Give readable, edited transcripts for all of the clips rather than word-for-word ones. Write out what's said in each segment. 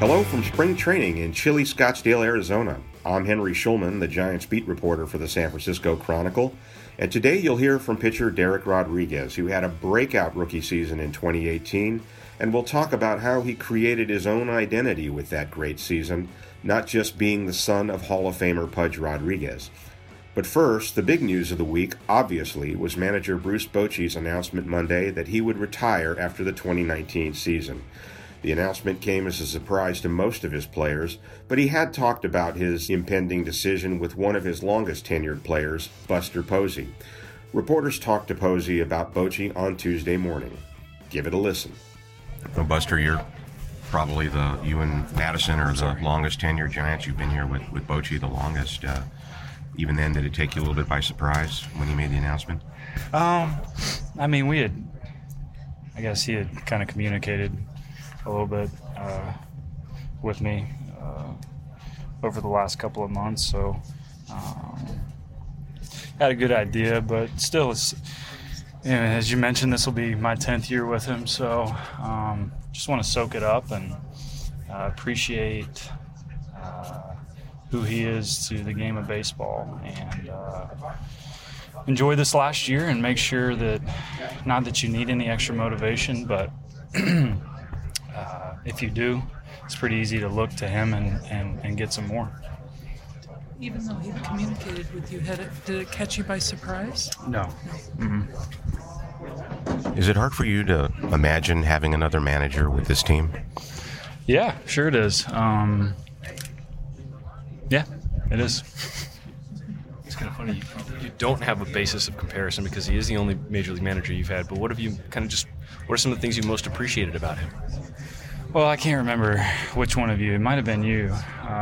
Hello from spring training in chilly Scottsdale, Arizona. I'm Henry Schulman, the Giants beat reporter for the San Francisco Chronicle, and today you'll hear from pitcher Dereck Rodriguez, who had a breakout rookie season in 2018, and we'll talk about how he created his own identity with that great season, not just being the son of Hall of Famer Pudge Rodriguez. But first, the big news of the week, obviously, was manager Bruce Bochy's announcement Monday that he would retire after the 2019 season. The announcement came as a surprise to most of his players, but he had talked about his impending decision with one of his longest tenured players, Buster Posey. Reporters talked to Posey about Bochy on Tuesday morning. Give it a listen. Well, Buster, you're probably you and Madison are the longest tenured Giants. You've been here with Bochy the longest. Even then, did it take you a little bit by surprise when he made the announcement? I guess he had kind of communicated a little bit with me over the last couple of months, so had a good idea, but still, as you mentioned, this will be my 10th year with him, so just want to soak it up and appreciate who he is to the game of baseball, and enjoy this last year and make sure that, not that you need any extra motivation, but if you do, it's pretty easy to look to him and get some more. Even though he communicated with you, did it catch you by surprise? No. Mm-hmm. Is it hard for you to imagine having another manager with this team? Yeah, sure it is. Yeah, it is. It's kind of funny. You don't have a basis of comparison because he is the only major league manager you've had. But what are some of the things you most appreciated about him? Well, I can't remember which one of you. It might have been you.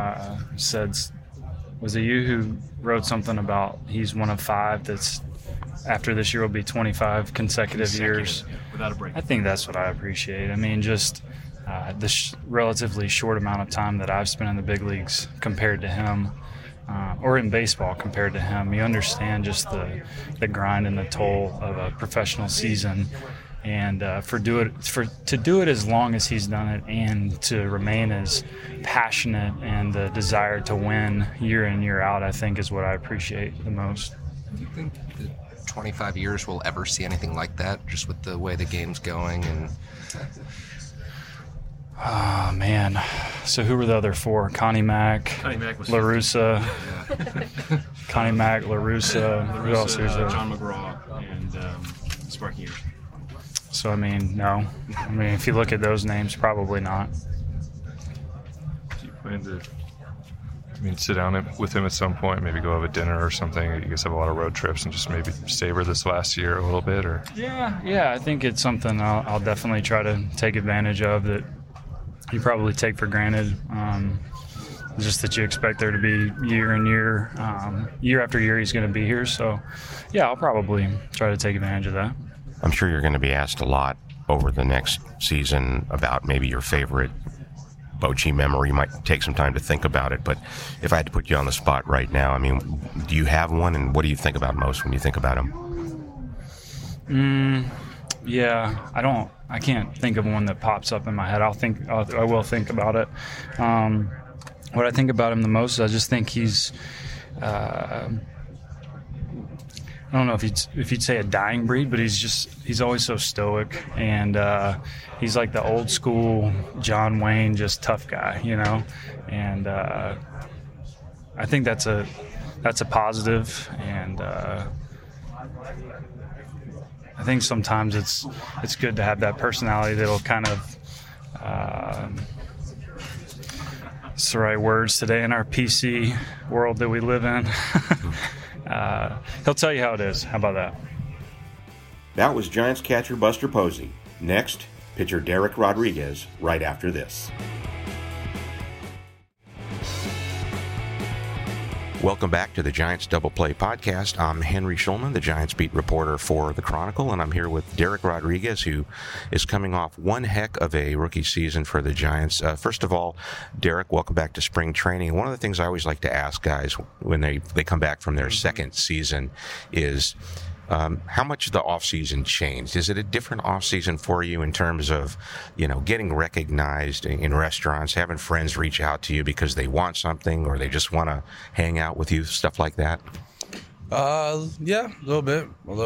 Was it you who wrote something about he's one of 5 that's after this year will be 25 consecutive years without a break? I think that's what I appreciate. I mean, just the relatively short amount of time that I've spent in the big leagues compared to him, or in baseball compared to him, you understand just the grind and the toll of a professional season, and to do it as long as he's done it, and to remain as passionate and the desire to win year in, year out, I think is what I appreciate the most. Do you think that 25 years we'll ever see anything like that, just with the way the game's going? And oh, man. So who were the other 4? Connie Mack La Russa. Connie Mack, La Russa. Who else is there? John McGraw and Sparky Ears. So, I mean, no. I mean, if you look at those names, probably not. Do you plan to sit down with him at some point, maybe go have a dinner or something? You guys have a lot of road trips, and just maybe savor this last year a little bit? Or Yeah, I think it's something I'll definitely try to take advantage of that you probably take for granted, just that you expect there to be year after year he's going to be here. So, yeah, I'll probably try to take advantage of that. I'm sure you're going to be asked a lot over the next season about maybe your favorite Bochy memory. You might take some time to think about it, but if I had to put you on the spot right now, I mean, do you have one, and what do you think about most when you think about him? Yeah, I can't think of one that pops up in my head. I will think about it. What I think about him the most is I just think he's, I don't know if you'd say a dying breed, but he's always so stoic, and he's like the old school John Wayne, just tough guy, you know. And I think that's a positive, and I think sometimes it's good to have that personality that'll kind of it's the right words today in our PC world that we live in. He'll tell you how it is. How about that? That was Giants catcher Buster Posey. Next, pitcher Dereck Rodriguez right after this. Welcome back to the Giants Double Play Podcast. I'm Henry Schulman, the Giants beat reporter for the Chronicle, and I'm here with Dereck Rodriguez, who is coming off one heck of a rookie season for the Giants. First of all, Dereck, welcome back to spring training. One of the things I always like to ask guys when they come back from their second season is, How much the offseason changed? Is it a different offseason for you in terms of, getting recognized in restaurants, having friends reach out to you because they want something or they just want to hang out with you, stuff like that? Yeah, a little bit.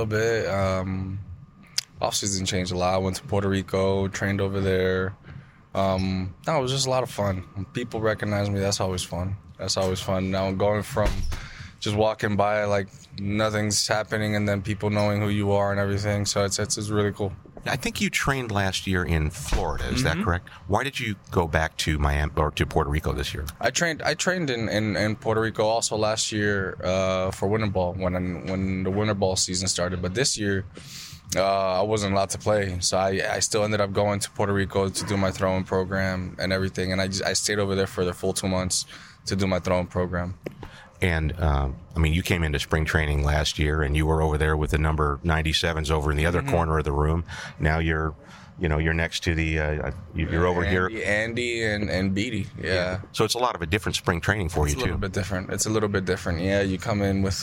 Offseason changed a lot. I went to Puerto Rico, trained over there. No, it was just a lot of fun. When people recognize me, that's always fun. Now I'm going from just walking by like nothing's happening and then people knowing who you are and everything. So it's really cool. I think you trained last year in Florida. Is that correct? Why did you go back to Miami or to Puerto Rico this year? I trained in Puerto Rico also last year for winter ball when the winter ball season started. But this year I wasn't allowed to play, so I still ended up going to Puerto Rico to do my throwing program and everything. And I stayed over there for the full 2 months to do my throwing program. And, you came into spring training last year, and you were over there with the number 97s over in the other corner of the room. Now you're next to the, you're over here. Andy and Beatty, yeah. So it's a lot of a different spring training for you, too. It's a little bit different, yeah. You come in with,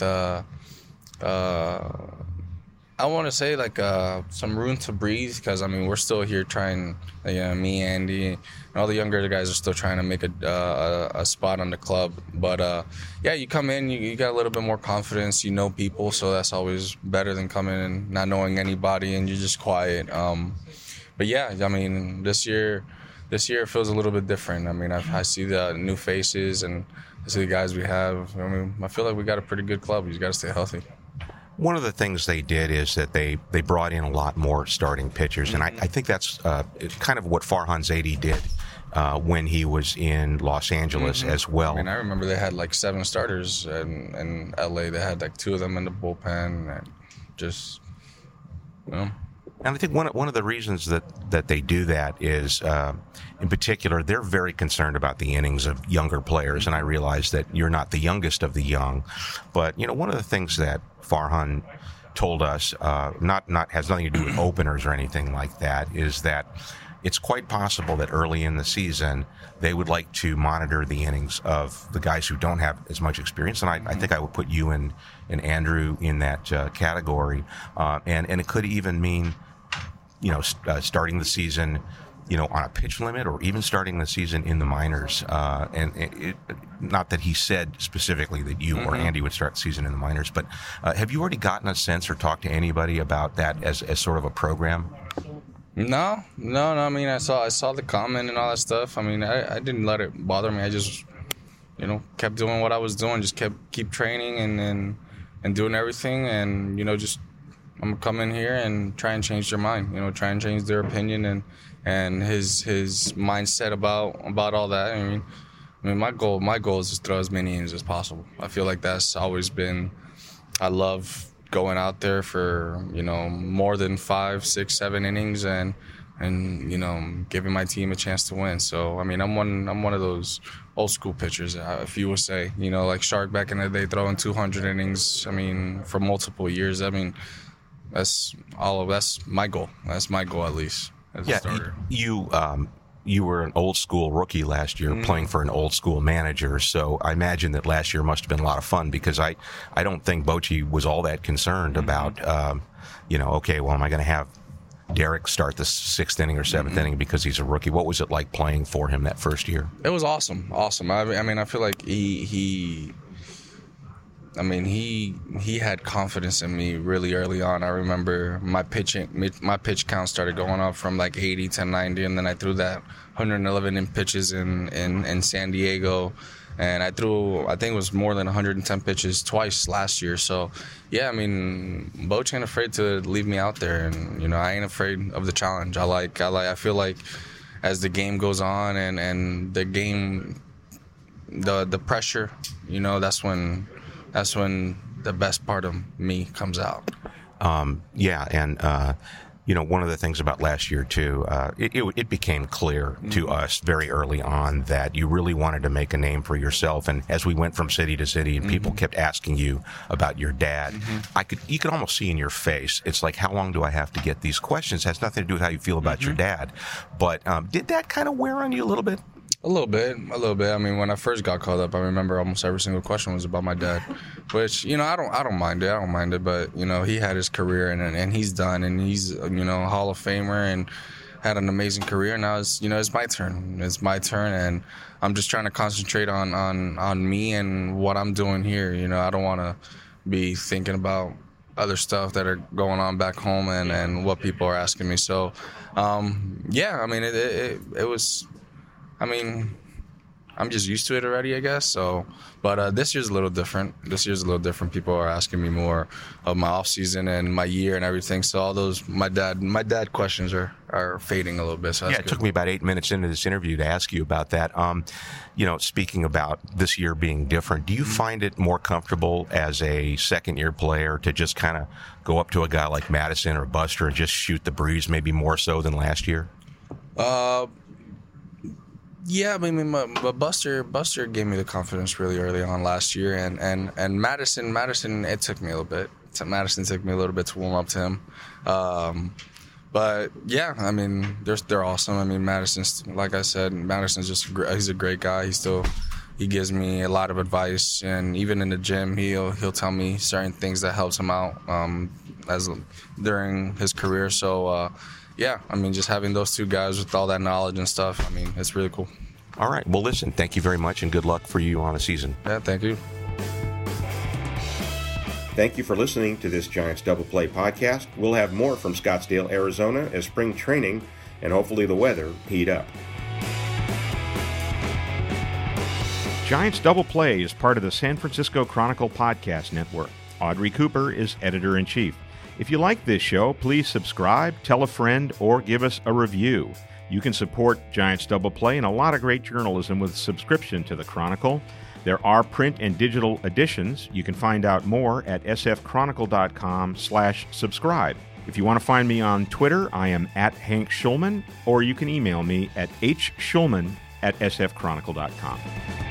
I want to say like some room to breathe because we're still here trying. Me, Andy, and all the younger guys are still trying to make a spot on the club. But you come in, you got a little bit more confidence. You know people, so that's always better than coming in not knowing anybody and you're just quiet. But this year it feels a little bit different. I see the new faces and I see the guys we have. I feel like we got a pretty good club. You got to stay healthy. One of the things they did is that they brought in a lot more starting pitchers, and I think that's kind of what Farhan Zaidi did when he was in Los Angeles as well. I remember they had like 7 starters in L.A. They had like 2 of them in the bullpen, and just, And I think one of the reasons that they do that is, in particular, they're very concerned about the innings of younger players. And I realize that you're not the youngest of the young, but one of the things that Farhan told us, not has nothing to do with openers or anything like that, is that it's quite possible that early in the season they would like to monitor the innings of the guys who don't have as much experience. And I think I would put you and Andrew in that category, and it could even mean starting the season, on a pitch limit, or even starting the season in the minors. And not that he said specifically that you or Andy would start the season in the minors, but have you already gotten a sense or talked to anybody about that as sort of a program? No. I saw the comment and all that stuff. I didn't let it bother me. I just, kept doing what I was doing. Just keep training and doing everything, and just. I'm gonna come in here and try and change their mind, try and change their opinion and his mindset about all that. My goal is to throw as many innings as possible. I feel like that's always been. I love going out there for more than 5, 6, 7 innings and giving my team a chance to win. So I'm one of those old school pitchers, if you would say, like Shark back in the day throwing 200 innings. For multiple years. That's my goal. That's my goal, at least, as a starter. You were an old school rookie last year playing for an old school manager, so I imagine that last year must have been a lot of fun, because I don't think Bochy was all that concerned about, okay, well, am I going to have Derek start the 6th inning or 7th inning because he's a rookie? What was it like playing for him that first year? It was awesome. I feel like he had confidence in me really early on. I remember my pitch count started going up from like 80 to 90, and then I threw that 111 in pitches in San Diego, and I think it was more than 110 pitches twice last year. So yeah, Boch ain't afraid to leave me out there, and I ain't afraid of the challenge. I feel like as the game goes on and the game, the pressure, that's when the best part of me comes out. One of the things about last year, too, it became clear to us very early on that you really wanted to make a name for yourself. And as we went from city to city and people kept asking you about your dad, you could almost see in your face, it's like, how long do I have to get these questions? It has nothing to do with how you feel about your dad. But did that kind of wear on you a little bit? A little bit. I mean, when I first got called up, I remember almost every single question was about my dad, which, you know, I don't mind it. But, you know, he had his career and he's done, and he's, you know, a Hall of Famer and had an amazing career. Now it's my turn. It's my turn, and I'm just trying to concentrate on me and what I'm doing here. You know, I don't want to be thinking about other stuff that are going on back home and what people are asking me. So, yeah, I mean, it was. I mean, I'm just used to it already, I guess. So, but this year's a little different. People are asking me more of my off season and my year and everything. So all those my dad questions are fading a little bit. So yeah, it took me about 8 minutes into this interview to ask you about that. You know, speaking about this year being different, do you find it more comfortable as a second-year player to just kind of go up to a guy like Madison or Buster and just shoot the breeze, maybe more so than last year? Yeah, I mean, but Buster gave me the confidence really early on last year, and Madison, it took me a little bit. Madison took me a little bit to warm up to him, but yeah, I mean, they're awesome. I mean, Madison's, like I said, Madison's he's a great guy. He gives me a lot of advice, and even in the gym, he'll tell me certain things that helps him out during his career. So. Yeah, I mean, just having those two guys with all that knowledge and stuff, I mean, it's really cool. All right. Well, listen, thank you very much, and good luck for you on the season. Yeah, thank you. Thank you for listening to this Giants Double Play podcast. We'll have more from Scottsdale, Arizona as spring training and hopefully the weather heat up. Giants Double Play is part of the San Francisco Chronicle podcast network. Audrey Cooper is editor-in-chief. If you like this show, please subscribe, tell a friend, or give us a review. You can support Giants Double Play and a lot of great journalism with a subscription to the Chronicle. There are print and digital editions. You can find out more at sfchronicle.com/subscribe. If you want to find me on Twitter, I am at Hank Schulman, or you can email me at hschulman@sfchronicle.com.